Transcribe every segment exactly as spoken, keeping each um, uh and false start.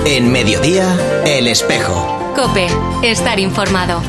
En Mediodía, El Espejo. COPE, estar informado.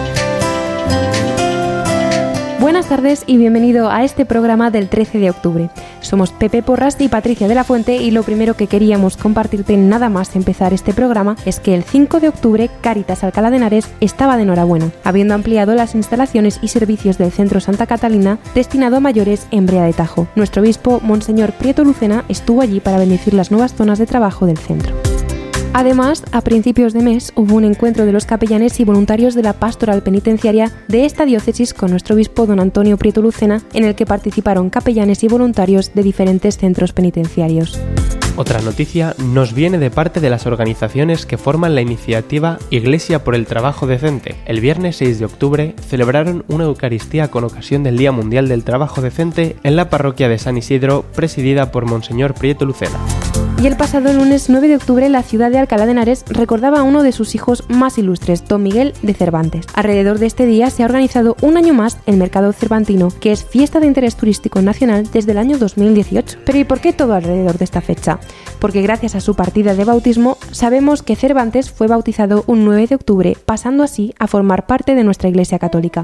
Buenas tardes y bienvenido a este programa del trece de octubre. Somos Pepe Porras y Patricia de la Fuente y lo primero que queríamos compartirte nada más empezar este programa es que el cinco de octubre Cáritas Alcalá de Henares estaba de enhorabuena, habiendo ampliado las instalaciones y servicios del Centro Santa Catalina destinado a mayores en Brea de Tajo. Nuestro obispo, Monseñor Prieto Lucena, estuvo allí para bendecir las nuevas zonas de trabajo del centro. Además, a principios de mes hubo un encuentro de los capellanes y voluntarios de la pastoral penitenciaria de esta diócesis con nuestro obispo don Antonio Prieto Lucena, en el que participaron capellanes y voluntarios de diferentes centros penitenciarios. Otra noticia nos viene de parte de las organizaciones que forman la iniciativa Iglesia por el Trabajo Decente. El viernes seis de octubre celebraron una Eucaristía con ocasión del Día Mundial del Trabajo Decente en la parroquia de San Isidro, presidida por Monseñor Prieto Lucena. Y el pasado lunes nueve de octubre la ciudad de Alcalá de Henares recordaba a uno de sus hijos más ilustres, don Miguel de Cervantes. Alrededor de este día se ha organizado un año más el Mercado Cervantino, que es fiesta de interés turístico nacional desde el año dos mil dieciocho. Pero ¿y por qué todo alrededor de esta fecha? Porque gracias a su partida de bautismo sabemos que Cervantes fue bautizado un nueve de octubre, pasando así a formar parte de nuestra Iglesia Católica.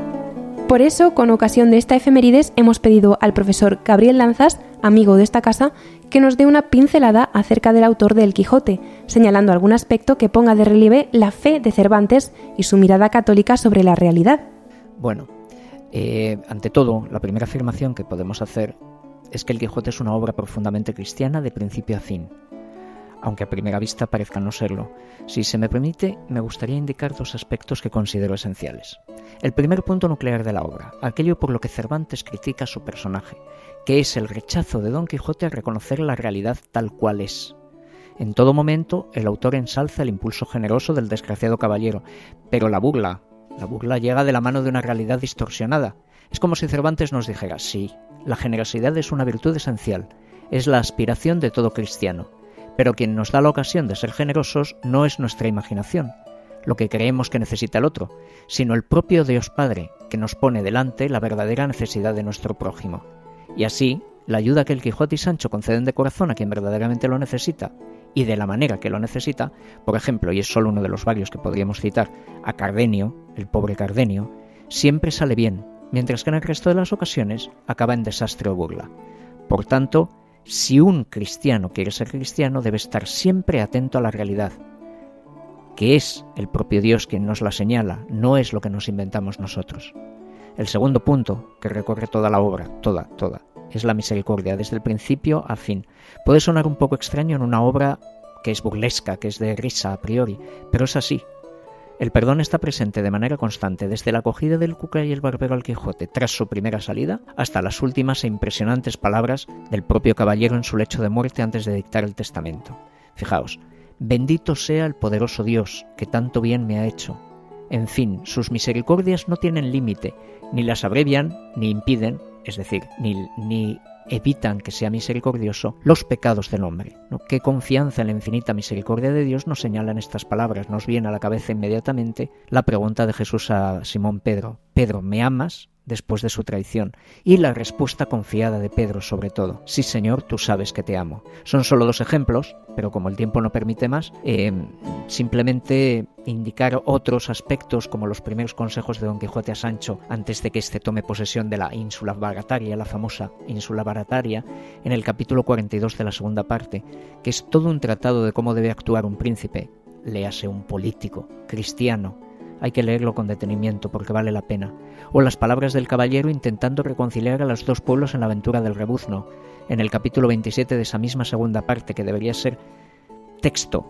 Por eso, con ocasión de esta efemérides, hemos pedido al profesor Gabriel Lanzas, amigo de esta casa, que nos dé una pincelada acerca del autor de El Quijote, señalando algún aspecto que ponga de relieve la fe de Cervantes y su mirada católica sobre la realidad. Bueno, eh, ante todo, la primera afirmación que podemos hacer es que El Quijote es una obra profundamente cristiana de principio a fin, aunque a primera vista parezca no serlo. Si se me permite, me gustaría indicar dos aspectos que considero esenciales. El primer punto nuclear de la obra, aquello por lo que Cervantes critica a su personaje, que es el rechazo de Don Quijote a reconocer la realidad tal cual es. En todo momento, el autor ensalza el impulso generoso del desgraciado caballero, pero la burla, la burla llega de la mano de una realidad distorsionada. Es como si Cervantes nos dijera, sí, la generosidad es una virtud esencial, es la aspiración de todo cristiano, pero quien nos da la ocasión de ser generosos no es nuestra imaginación, lo que creemos que necesita el otro, sino el propio Dios Padre, que nos pone delante la verdadera necesidad de nuestro prójimo. Y así, la ayuda que el Quijote y Sancho conceden de corazón a quien verdaderamente lo necesita, y de la manera que lo necesita, por ejemplo, y es solo uno de los varios que podríamos citar, a Cardenio, el pobre Cardenio, siempre sale bien, mientras que en el resto de las ocasiones acaba en desastre o burla. Por tanto, si un cristiano quiere ser cristiano, debe estar siempre atento a la realidad, que es el propio Dios quien nos la señala, no es lo que nos inventamos nosotros. El segundo punto, que recorre toda la obra, toda, toda, es la misericordia, desde el principio a fin. Puede sonar un poco extraño en una obra que es burlesca, que es de risa a priori, pero es así. El perdón está presente de manera constante desde la acogida del Cuca y el Barbero al Quijote tras su primera salida hasta las últimas e impresionantes palabras del propio caballero en su lecho de muerte antes de dictar el testamento. Fijaos, bendito sea el poderoso Dios que tanto bien me ha hecho. En fin, sus misericordias no tienen límite, ni las abrevian ni impiden, es decir, ni, ni evitan que sea misericordioso, los pecados del hombre, ¿no? Qué confianza en la infinita misericordia de Dios nos señalan estas palabras. Nos viene a la cabeza inmediatamente la pregunta de Jesús a Simón Pedro: Pedro, ¿me amas? Después de su traición, y la respuesta confiada de Pedro sobre todo: sí, Señor, tú sabes que te amo. Son solo dos ejemplos, pero como el tiempo no permite más, eh, simplemente indicar otros aspectos como los primeros consejos de Don Quijote a Sancho antes de que éste tome posesión de la ínsula Barataria, la famosa ínsula Barataria, en el capítulo cuarenta y dos de la segunda parte, que es todo un tratado de cómo debe actuar un príncipe, léase un político, cristiano. Hay que leerlo con detenimiento porque vale la pena. O las palabras del caballero intentando reconciliar a los dos pueblos en la aventura del Rebuzno, en el capítulo veintisiete de esa misma segunda parte, que debería ser texto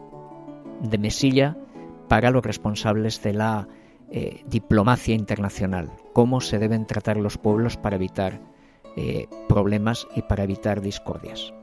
de mesilla para los responsables de la eh, diplomacia internacional. Cómo se deben tratar los pueblos para evitar eh, problemas y para evitar discordias.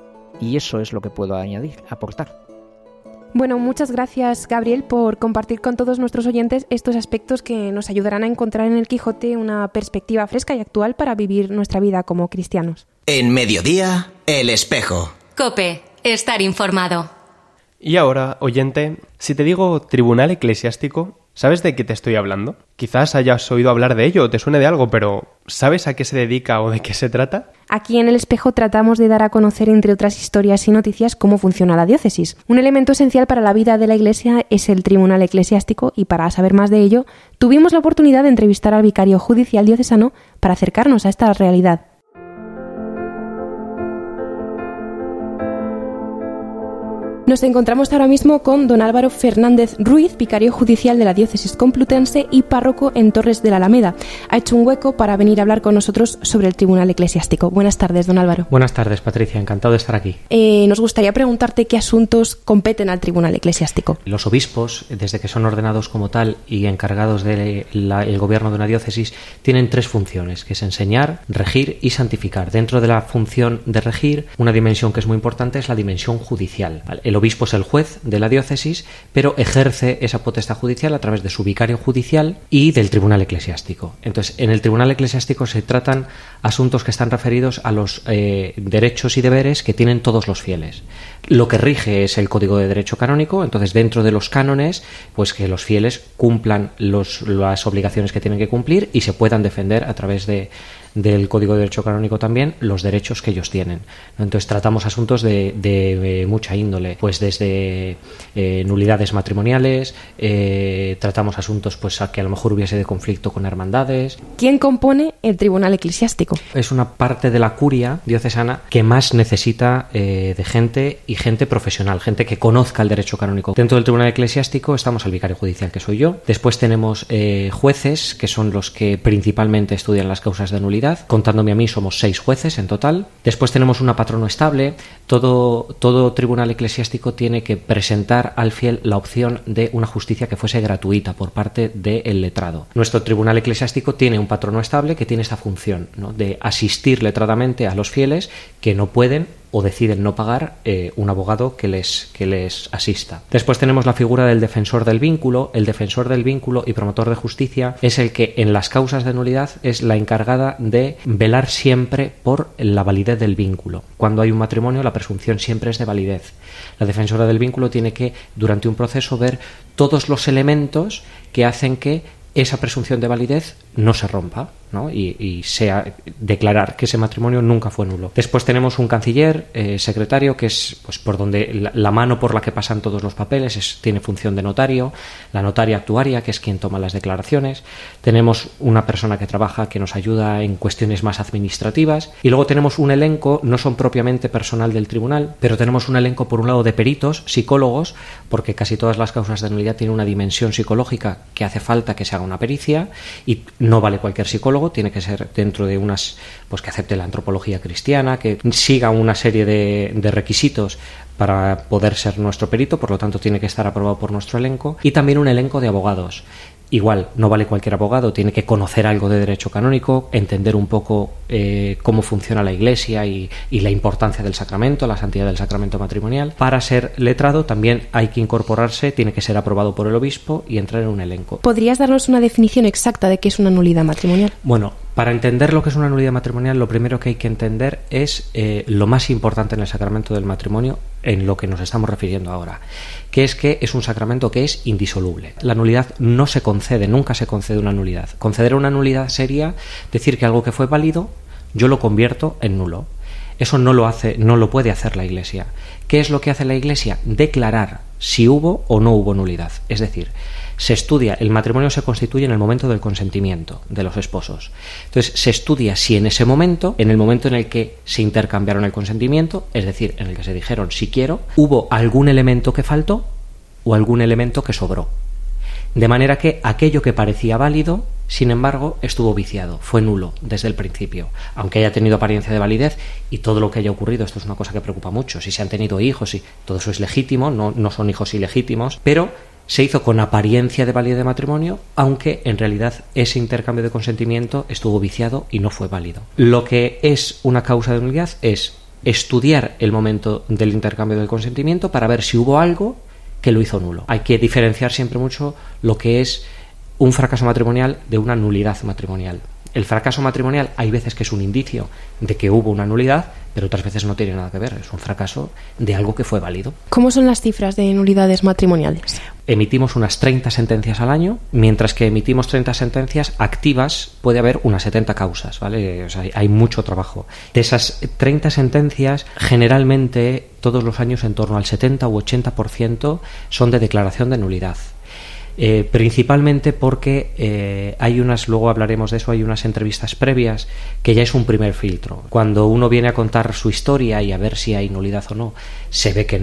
Y eso es lo que puedo añadir, aportar. Bueno, muchas gracias, Gabriel, por compartir con todos nuestros oyentes estos aspectos que nos ayudarán a encontrar en el Quijote una perspectiva fresca y actual para vivir nuestra vida como cristianos. En Mediodía, El Espejo. COPE, estar informado. Y ahora, oyente, si te digo tribunal eclesiástico, ¿Sabes de qué te estoy hablando? Quizás hayas oído hablar de ello o te suene de algo, pero ¿sabes a qué se dedica o de qué se trata? Aquí en El Espejo tratamos de dar a conocer, entre otras historias y noticias, cómo funciona la diócesis. Un elemento esencial para la vida de la Iglesia es el tribunal eclesiástico y para saber más de ello, tuvimos la oportunidad de entrevistar al vicario judicial diocesano para acercarnos a esta realidad. Nos encontramos ahora mismo con don Álvaro Fernández Ruiz, vicario judicial de la diócesis complutense y párroco en Torres de la Alameda. Ha hecho un hueco para venir a hablar con nosotros sobre el tribunal eclesiástico. Buenas tardes, don Álvaro. Buenas tardes, Patricia. Encantado de estar aquí. Eh, nos gustaría preguntarte qué asuntos competen al tribunal eclesiástico. Los obispos, desde que son ordenados como tal y encargados del de gobierno de una diócesis, tienen tres funciones, que es enseñar, regir y santificar. Dentro de la función de regir, una dimensión que es muy importante es la dimensión judicial, ¿vale? El obispo es el juez de la diócesis, pero ejerce esa potestad judicial a través de su vicario judicial y del tribunal eclesiástico. Entonces, en el tribunal eclesiástico se tratan asuntos que están referidos a los eh, derechos y deberes que tienen todos los fieles. Lo que rige es el Código de Derecho Canónico, entonces dentro de los cánones, pues que los fieles cumplan los, las obligaciones que tienen que cumplir y se puedan defender a través de del Código de Derecho Canónico también los derechos que ellos tienen. Entonces tratamos asuntos de, de, de mucha índole, pues desde eh, nulidades matrimoniales, eh, tratamos asuntos pues a que a lo mejor hubiese de conflicto con hermandades. ¿Quién compone el tribunal eclesiástico? Es una parte de la curia diocesana que más necesita eh, de gente y gente profesional, gente que conozca el derecho canónico. Dentro del tribunal eclesiástico estamos el vicario judicial, que soy yo. Después tenemos eh, jueces, que son los que principalmente estudian las causas de nulidad. Contándome a mí somos seis jueces en total. Después tenemos una patrono estable. Todo, todo tribunal eclesiástico tiene que presentar al fiel la opción de una justicia que fuese gratuita por parte del letrado. Nuestro tribunal eclesiástico tiene un patrono estable que tiene esta función, ¿no?, de asistir letradamente a los fieles que no pueden o deciden no pagar eh, un abogado que les, que les asista. Después tenemos la figura del defensor del vínculo. El defensor del vínculo y promotor de justicia es el que en las causas de nulidad es la encargada de velar siempre por la validez del vínculo. Cuando hay un matrimonio, la presunción siempre es de validez. La defensora del vínculo tiene que, durante un proceso, ver todos los elementos que hacen que esa presunción de validez no se rompa, ¿no? Y, y sea declarar que ese matrimonio nunca fue nulo. Después tenemos un canciller, eh, secretario, que es pues por donde la, la mano por la que pasan todos los papeles, es, tiene función de notario, la notaria actuaria, que es quien toma las declaraciones. Tenemos una persona que trabaja, que nos ayuda en cuestiones más administrativas, y luego tenemos un elenco, no son propiamente personal del tribunal, pero tenemos un elenco por un lado de peritos, psicólogos, porque casi todas las causas de nulidad tienen una dimensión psicológica que hace falta que se haga una pericia, y no vale cualquier psicólogo, tiene que ser dentro de unas, pues que acepte la antropología cristiana, que siga una serie de, de requisitos para poder ser nuestro perito, por lo tanto tiene que estar aprobado por nuestro elenco, y también un elenco de abogados. Igual, no vale cualquier abogado, tiene que conocer algo de derecho canónico, entender un poco eh, cómo funciona la Iglesia y, y la importancia del sacramento, la santidad del sacramento matrimonial. Para ser letrado también hay que incorporarse, tiene que ser aprobado por el obispo y entrar en un elenco. ¿Podrías darnos una definición exacta de qué es una nulidad matrimonial? Bueno, para entender lo que es una nulidad matrimonial, lo primero que hay que entender es eh, lo más importante en el sacramento del matrimonio, en lo que nos estamos refiriendo ahora, que es que es un sacramento que es indisoluble. La nulidad no se concede, nunca se concede una nulidad. Conceder una nulidad sería decir que algo que fue válido, yo lo convierto en nulo. Eso no lo hace, no lo puede hacer la Iglesia. ¿Qué es lo que hace la Iglesia? Declarar si hubo o no hubo nulidad. Es decir, se estudia, el matrimonio se constituye en el momento del consentimiento de los esposos. Entonces, se estudia si en ese momento, en el momento en el que se intercambiaron el consentimiento, es decir, en el que se dijeron si quiero, hubo algún elemento que faltó o algún elemento que sobró. De manera que aquello que parecía válido, sin embargo, estuvo viciado, fue nulo desde el principio, aunque haya tenido apariencia de validez, y todo lo que haya ocurrido, esto es una cosa que preocupa mucho, si se han tenido hijos, y todo eso es legítimo, no, no son hijos ilegítimos, pero se hizo con apariencia de validez de matrimonio, aunque en realidad ese intercambio de consentimiento estuvo viciado y no fue válido. Lo que es una causa de nulidad es estudiar el momento del intercambio del consentimiento para ver si hubo algo que lo hizo nulo. Hay que diferenciar siempre mucho lo que es un fracaso matrimonial de una nulidad matrimonial. El fracaso matrimonial hay veces que es un indicio de que hubo una nulidad, pero otras veces no tiene nada que ver, es un fracaso de algo que fue válido. ¿Cómo son las cifras de nulidades matrimoniales? emitimos unas treinta sentencias al año, mientras que emitimos treinta sentencias activas puede haber unas setenta causas, ¿vale? O sea, hay mucho trabajo. De esas treinta sentencias, generalmente todos los años en torno al setenta u ochenta por ciento son de declaración de nulidad. Eh, principalmente porque eh, hay unas, luego hablaremos de eso, hay unas entrevistas previas que ya es un primer filtro. Cuando uno viene a contar su historia y a ver si hay nulidad o no, se ve que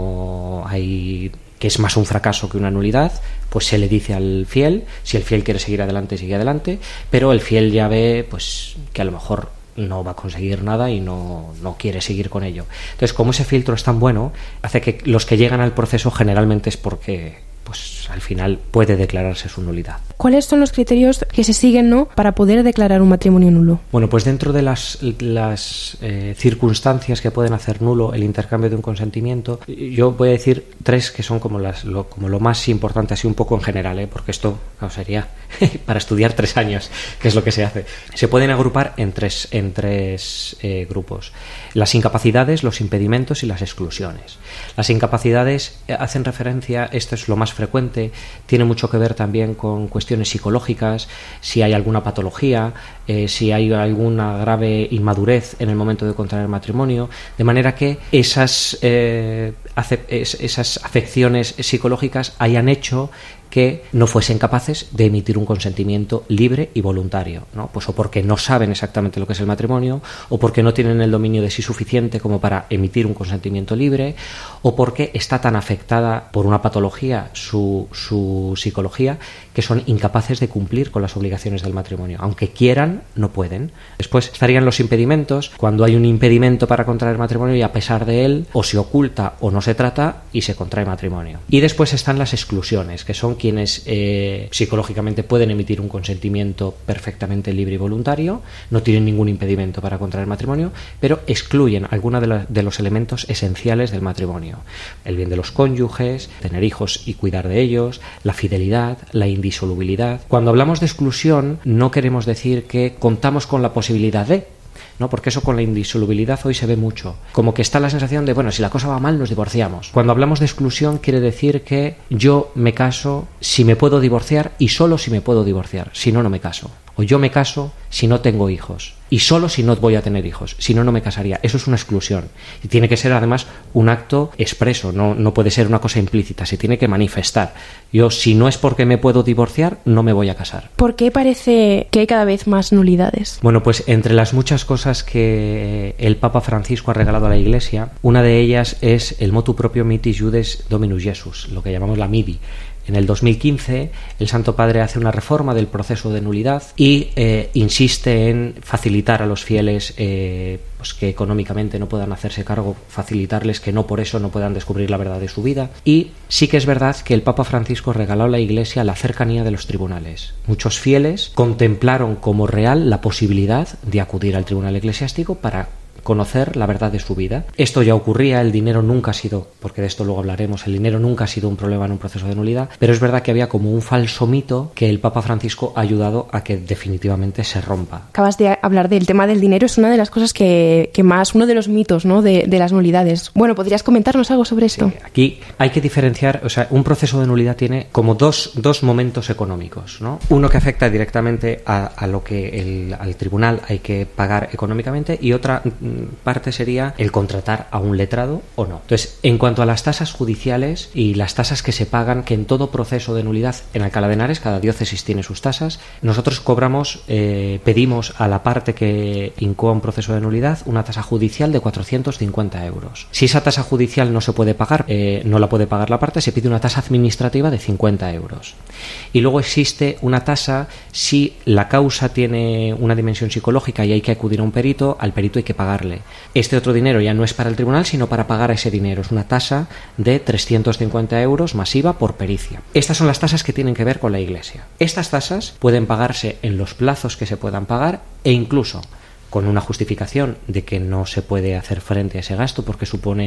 no hay, que es más un fracaso que una nulidad, pues se le dice al fiel, si el fiel quiere seguir adelante, sigue adelante, pero el fiel ya ve pues que a lo mejor no va a conseguir nada y no, no quiere seguir con ello. Entonces, como ese filtro es tan bueno, hace que los que llegan al proceso generalmente es porque pues al final puede declararse su nulidad. ¿Cuáles son los criterios que se siguen, ¿no?, para poder declarar un matrimonio nulo? Bueno, pues dentro de las, las eh, circunstancias que pueden hacer nulo el intercambio de un consentimiento, yo voy a decir tres que son como, las, lo, como lo más importante, así un poco en general, ¿eh? Porque esto no, sería para estudiar tres años, que es lo que se hace. Se pueden agrupar en tres, en tres eh, grupos. Las incapacidades, los impedimentos y las exclusiones. Las incapacidades hacen referencia, esto es lo más frecuente, tiene mucho que ver también con cuestiones psicológicas, si hay alguna patología, eh, si hay alguna grave inmadurez en el momento de contraer matrimonio, de manera que esas, eh, ace- es, esas afecciones psicológicas hayan hecho que no fuesen capaces de emitir un consentimiento libre y voluntario, ¿no? Pues o porque no saben exactamente lo que es el matrimonio, o porque no tienen el dominio de sí suficiente como para emitir un consentimiento libre, o porque está tan afectada por una patología su, su psicología que son incapaces de cumplir con las obligaciones del matrimonio. Aunque quieran, no pueden. Después estarían los impedimentos, cuando hay un impedimento para contraer matrimonio y a pesar de él o se oculta o no se trata y se contrae matrimonio. Y después están las exclusiones, que son quienes eh, psicológicamente pueden emitir un consentimiento perfectamente libre y voluntario, no tienen ningún impedimento para contraer matrimonio, pero excluyen algunos de, la, de los elementos esenciales del matrimonio. El bien de los cónyuges, tener hijos y cuidar de ellos, la fidelidad, la indisolubilidad. Cuando hablamos de exclusión, no queremos decir que contamos con la posibilidad de, ¿no? Porque eso con la indisolubilidad hoy se ve mucho. Como que está la sensación de, bueno, si la cosa va mal nos divorciamos. Cuando hablamos de exclusión quiere decir que yo me caso si me puedo divorciar y solo si me puedo divorciar, si no, no me caso. O yo me caso si no tengo hijos y solo si no voy a tener hijos, si no, no me casaría. Eso es una exclusión y tiene que ser además un acto expreso, no, no puede ser una cosa implícita, se tiene que manifestar. Yo, si no es porque me puedo divorciar, no me voy a casar. ¿Por qué parece que hay cada vez más nulidades? Bueno, pues entre las muchas cosas que el Papa Francisco ha regalado a la Iglesia, una de ellas es el motu proprio Mitis Judes Dominus Jesus, lo que llamamos la M I D I. En el dos mil quince, el Santo Padre hace una reforma del proceso de nulidad y eh, insiste en facilitar a los fieles eh, pues que económicamente no puedan hacerse cargo, facilitarles que no por eso no puedan descubrir la verdad de su vida. Y sí que es verdad que el Papa Francisco regaló a la Iglesia la cercanía de los tribunales. Muchos fieles contemplaron como real la posibilidad de acudir al tribunal eclesiástico para conocer la verdad de su vida. Esto ya ocurría, el dinero nunca ha sido, porque de esto luego hablaremos, el dinero nunca ha sido un problema en un proceso de nulidad, pero es verdad que había como un falso mito que el Papa Francisco ha ayudado a que definitivamente se rompa. Acabas de hablar del tema del dinero, es una de las cosas que, que más, uno de los mitos, ¿no?, de, de las nulidades. Bueno, ¿podrías comentarnos algo sobre esto? Sí, aquí hay que diferenciar, o sea, un proceso de nulidad tiene como dos, dos momentos económicos, ¿no? Uno que afecta directamente a, a lo que el, al tribunal hay que pagar económicamente y otra parte sería el contratar a un letrado o no. Entonces, en cuanto a las tasas judiciales y las tasas que se pagan, que en todo proceso de nulidad en Alcalá de Henares, cada diócesis tiene sus tasas, nosotros cobramos, eh, pedimos a la parte que incoa un proceso de nulidad una tasa judicial de cuatrocientos cincuenta euros. Si esa tasa judicial no se puede pagar, eh, no la puede pagar la parte, se pide una tasa administrativa de cincuenta euros. Y luego existe una tasa si la causa tiene una dimensión psicológica y hay que acudir a un perito, al perito hay que pagarle. Este otro dinero ya no es para el tribunal, sino para pagar ese dinero. Es una tasa de trescientos cincuenta euros masiva por pericia. Estas son las tasas que tienen que ver con la Iglesia. Estas tasas pueden pagarse en los plazos que se puedan pagar e incluso con una justificación de que no se puede hacer frente a ese gasto porque supone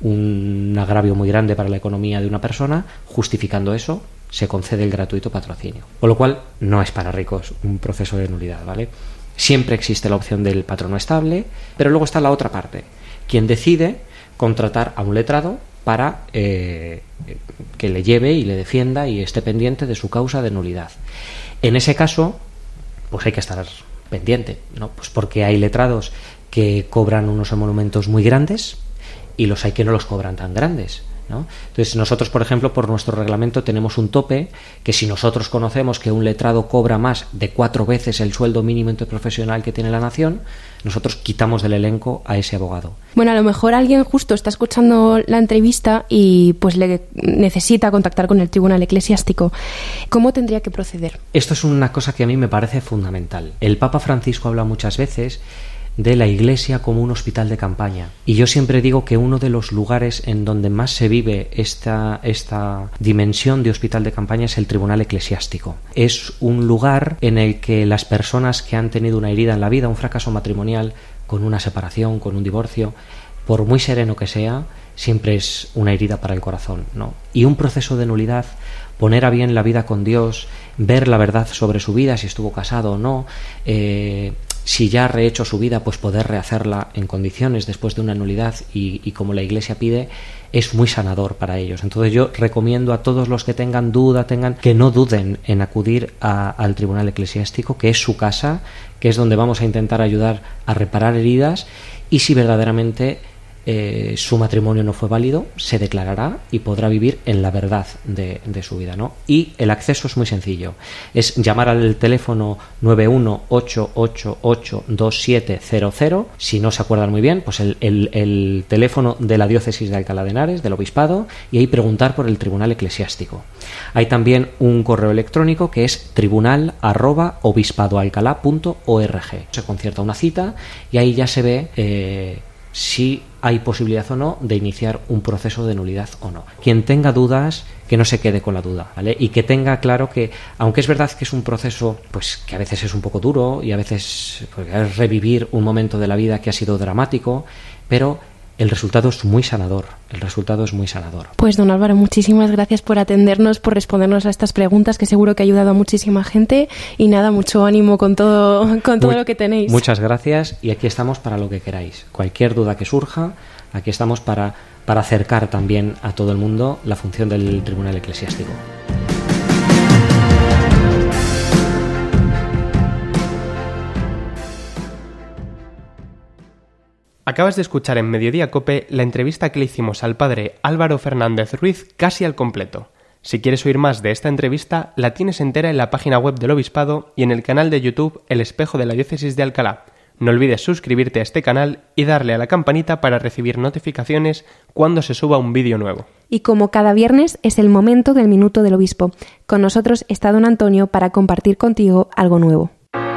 un agravio muy grande para la economía de una persona, justificando eso, se concede el gratuito patrocinio. Con lo cual, no es para ricos un proceso de nulidad, ¿vale? Siempre existe la opción del patrono estable, pero luego está la otra parte, quien decide contratar a un letrado para eh, que le lleve y le defienda y esté pendiente de su causa de nulidad. En ese caso, pues hay que estar pendiente, ¿no? Pues porque hay letrados que cobran unos emolumentos muy grandes y los hay que no los cobran tan grandes, ¿no? Entonces nosotros, por ejemplo, por nuestro reglamento tenemos un tope que si nosotros conocemos que un letrado cobra más de cuatro veces el sueldo mínimo interprofesional que tiene la nación, nosotros quitamos del elenco a ese abogado. Bueno, a lo mejor alguien justo está escuchando la entrevista y pues le necesita contactar con el Tribunal Eclesiástico. ¿Cómo tendría que proceder? Esto es una cosa que a mí me parece fundamental. El Papa Francisco habla muchas veces de la Iglesia como un hospital de campaña. Y yo siempre digo que uno de los lugares en donde más se vive esta, esta dimensión de hospital de campaña es el Tribunal Eclesiástico. Es un lugar en el que las personas que han tenido una herida en la vida, un fracaso matrimonial, con una separación, con un divorcio, por muy sereno que sea, siempre es una herida para el corazón, ¿no? Y un proceso de nulidad, poner a bien la vida con Dios, ver la verdad sobre su vida, si estuvo casado o no, eh, si ya ha rehecho su vida, pues poder rehacerla en condiciones después de una nulidad y, y como la Iglesia pide, es muy sanador para ellos. Entonces yo recomiendo a todos los que tengan duda, tengan que no duden en acudir a, al Tribunal Eclesiástico, que es su casa, que es donde vamos a intentar ayudar a reparar heridas, y si verdaderamente eh, su matrimonio no fue válido, se declarará y podrá vivir en la verdad de, de su vida, ¿no? Y el acceso es muy sencillo, es llamar al teléfono nueve uno ocho ocho ocho dos siete cero cero. Si no se acuerdan muy bien, pues el, el, el teléfono de la diócesis de Alcalá de Henares, del obispado, y ahí preguntar por el Tribunal Eclesiástico. Hay también un correo electrónico que es tribunal arroba obispadoalcalá punto org. Se concierta una cita y ahí ya se ve eh, si hay posibilidad o no de iniciar un proceso de nulidad o no. Quien tenga dudas, que no se quede con la duda, ¿vale? Y que tenga claro que, aunque es verdad que es un proceso, pues que a veces es un poco duro y a veces pues, es revivir un momento de la vida que ha sido dramático, pero el resultado es muy sanador, el resultado es muy sanador. Pues don Álvaro, muchísimas gracias por atendernos, por respondernos a estas preguntas, que seguro que ha ayudado a muchísima gente, y nada, mucho ánimo con todo, con todo Muy, lo que tenéis. Muchas gracias, y aquí estamos para lo que queráis. Cualquier duda que surja, aquí estamos para, para acercar también a todo el mundo la función del Tribunal Eclesiástico. Acabas de escuchar en Mediodía Cope la entrevista que le hicimos al padre Álvaro Fernández Ruiz casi al completo. Si quieres oír más de esta entrevista, la tienes entera en la página web del Obispado y en el canal de YouTube El Espejo de la Diócesis de Alcalá. No olvides suscribirte a este canal y darle a la campanita para recibir notificaciones cuando se suba un vídeo nuevo. Y como cada viernes es el momento del Minuto del Obispo. Con nosotros está don Antonio para compartir contigo algo nuevo.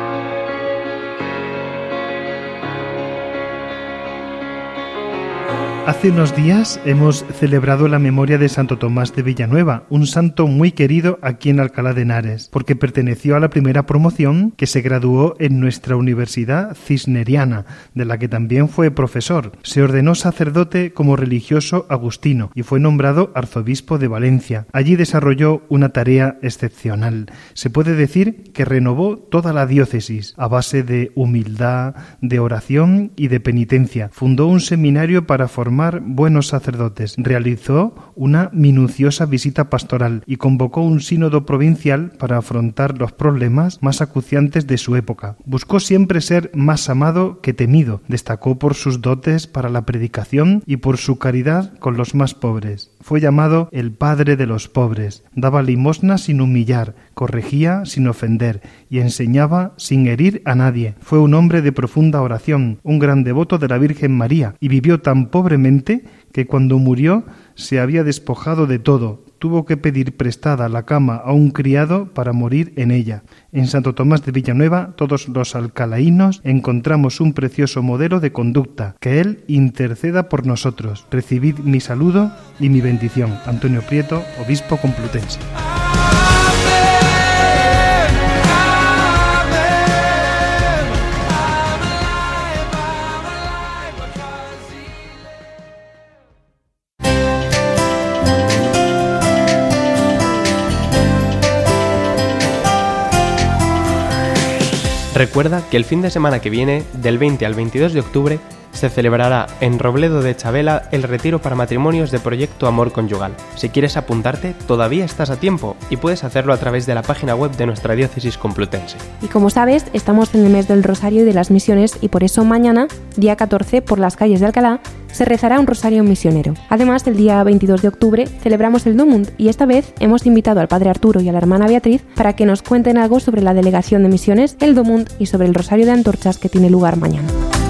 Hace unos días hemos celebrado la memoria de Santo Tomás de Villanueva, un santo muy querido aquí en Alcalá de Henares, porque perteneció a la primera promoción que se graduó en nuestra Universidad Cisneriana, de la que también fue profesor. Se ordenó sacerdote como religioso agustino y fue nombrado arzobispo de Valencia. Allí desarrolló una tarea excepcional. Se puede decir que renovó toda la diócesis a base de humildad, de oración y de penitencia. Fundó un seminario para formar buenos sacerdotes, realizó una minuciosa visita pastoral y convocó un sínodo provincial para afrontar los problemas más acuciantes de su época. Buscó siempre ser más amado que temido, destacó por sus dotes para la predicación y por su caridad con los más pobres. Fue llamado el padre de los pobres, daba limosna sin humillar, corregía sin ofender y enseñaba sin herir a nadie. Fue un hombre de profunda oración, un gran devoto de la Virgen María, y vivió tan pobremente que cuando murió se había despojado de todo. Tuvo que pedir prestada la cama a un criado para morir en ella. En Santo Tomás de Villanueva, todos los alcalaínos encontramos un precioso modelo de conducta. Que él interceda por nosotros. Recibid mi saludo y mi bendición. Antonio Prieto, obispo complutense. Recuerda que el fin de semana que viene, del veinte al veintidós de octubre, se celebrará en Robledo de Chabela el retiro para matrimonios de Proyecto Amor Conyugal. Si quieres apuntarte, todavía estás a tiempo y puedes hacerlo a través de la página web de nuestra diócesis complutense. Y como sabes, estamos en el mes del Rosario y de las Misiones y por eso mañana, día catorce, por las calles de Alcalá, se rezará un rosario misionero. Además, el día veintidós de octubre celebramos el Domund y esta vez hemos invitado al padre Arturo y a la hermana Beatriz para que nos cuenten algo sobre la delegación de misiones, el Domund y sobre el rosario de antorchas que tiene lugar mañana.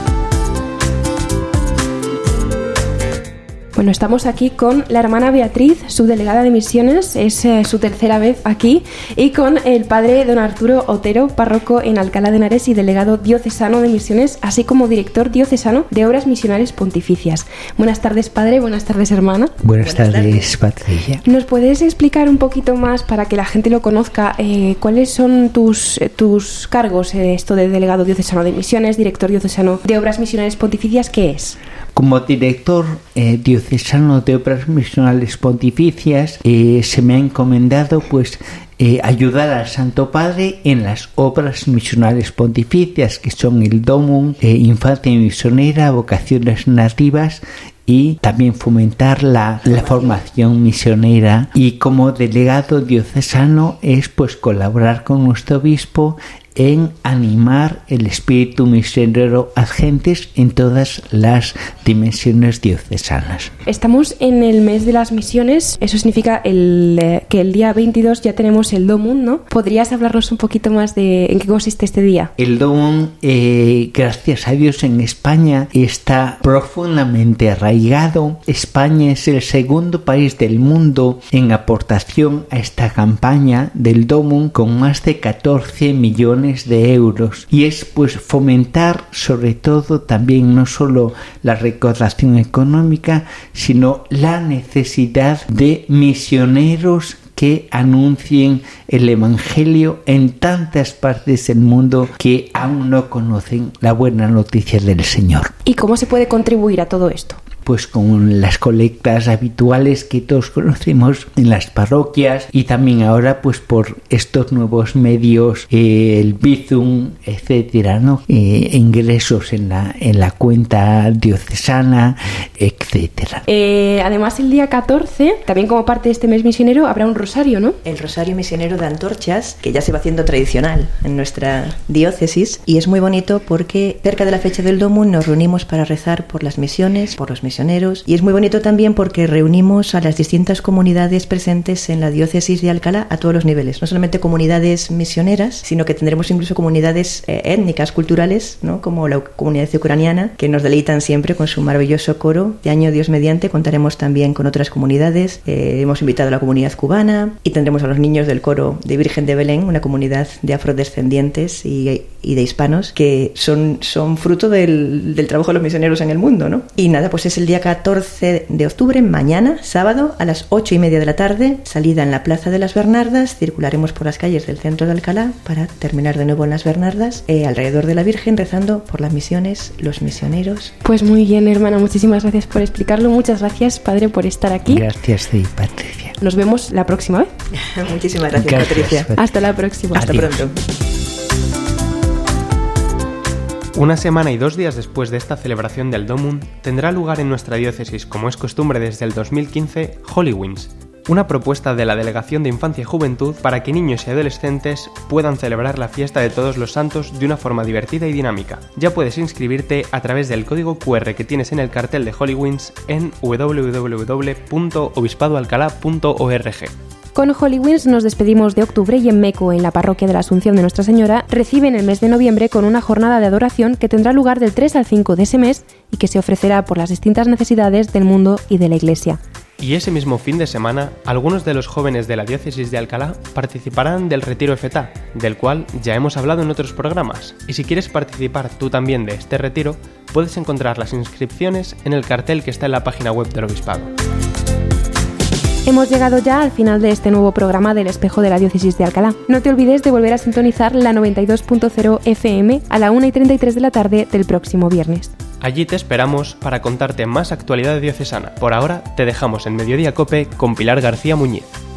Bueno, estamos aquí con la hermana Beatriz, subdelegada de misiones, es eh, su tercera vez aquí, y con el padre don Arturo Otero, párroco en Alcalá de Henares y delegado diocesano de misiones, así como director diocesano de obras misionales pontificias. Buenas tardes, padre, buenas tardes, hermana. Buenas, buenas tardes, Patricia. ¿Nos puedes explicar un poquito más, para que la gente lo conozca, eh, cuáles son tus, eh, tus cargos, eh, esto de delegado diocesano de misiones, director diocesano de obras misionales pontificias, qué es? Como director eh, diocesano de obras misionales pontificias, eh, se me ha encomendado pues eh, ayudar al Santo Padre en las obras misionales pontificias, que son el Domum, eh, Infancia Misionera, Vocaciones Nativas, y también fomentar la, la formación misionera. Y como delegado diocesano es pues colaborar con nuestro obispo en animar el espíritu misionero a gentes en todas las dimensiones diocesanas. Estamos en el mes de las misiones, eso significa el, eh, que el día veintidós ya tenemos el Domum, ¿no? ¿Podrías hablarnos un poquito más de en qué consiste este día? El Domum, eh, gracias a Dios, en España está profundamente arraigado. España es el segundo país del mundo en aportación a esta campaña del Domum, con más de catorce millones de euros, y es pues fomentar sobre todo también no solo la recaudación económica, sino la necesidad de misioneros que anuncien el Evangelio en tantas partes del mundo que aún no conocen la buena noticia del Señor. ¿Y cómo se puede contribuir a todo esto? Pues con las colectas habituales que todos conocemos en las parroquias, y también ahora pues por estos nuevos medios, eh, el Bizum, etcétera, ¿no? Eh, ingresos en la en la cuenta diocesana, etcétera. Eh, además, el día catorce, también como parte de este mes misionero, habrá un rosario, ¿no? El rosario misionero de antorchas, que ya se va haciendo tradicional en nuestra diócesis, y es muy bonito porque cerca de la fecha del Domum nos reunimos para rezar por las misiones, por los misioneros. Y es muy bonito también porque reunimos a las distintas comunidades presentes en la diócesis de Alcalá a todos los niveles, no solamente comunidades misioneras, sino que tendremos incluso comunidades eh, étnicas, culturales, ¿no? Como la comunidad ucraniana, que nos deleitan siempre con su maravilloso coro. Este año, Dios mediante, contaremos también con otras comunidades. Eh, hemos invitado a la comunidad cubana y tendremos a los niños del coro de Virgen de Belén, una comunidad de afrodescendientes y, y de hispanos que son, son fruto del, del trabajo de los misioneros en el mundo, ¿no? Y nada, pues es el día catorce de octubre, mañana, sábado, a las ocho y media de la tarde, salida en la Plaza de las Bernardas. Circularemos por las calles del centro de Alcalá para terminar de nuevo en las Bernardas, eh, alrededor de la Virgen, rezando por las misiones, los misioneros. Pues muy bien, hermana, muchísimas gracias por explicarlo. Muchas gracias, padre, por estar aquí. Gracias, sí, Patricia. Nos vemos la próxima vez. Muchísimas gracias, gracias, Patricia. Patricia. Hasta la próxima. Hasta Adiós. pronto. Una semana y dos días después de esta celebración del Domum, tendrá lugar en nuestra diócesis, como es costumbre desde el dos mil quince, Halloween's, una propuesta de la Delegación de Infancia y Juventud para que niños y adolescentes puedan celebrar la fiesta de todos los santos de una forma divertida y dinámica. Ya puedes inscribirte a través del código cu erre que tienes en el cartel de Halloween's en doble u doble u doble u punto obispado alcalá punto org. Con Halloween's nos despedimos de octubre y en Meco, en la parroquia de la Asunción de Nuestra Señora, reciben el mes de noviembre con una jornada de adoración que tendrá lugar del tres al cinco de ese mes y que se ofrecerá por las distintas necesidades del mundo y de la Iglesia. Y ese mismo fin de semana, algunos de los jóvenes de la diócesis de Alcalá participarán del Retiro F T A, del cual ya hemos hablado en otros programas. Y si quieres participar tú también de este retiro, puedes encontrar las inscripciones en el cartel que está en la página web del Obispado. Hemos llegado ya al final de este nuevo programa del Espejo de la Diócesis de Alcalá. No te olvides de volver a sintonizar la noventa y dos punto cero F M a la una y treinta y tres de la tarde del próximo viernes. Allí te esperamos para contarte más actualidad diocesana. Por ahora, te dejamos en Mediodía Cope con Pilar García Muñiz.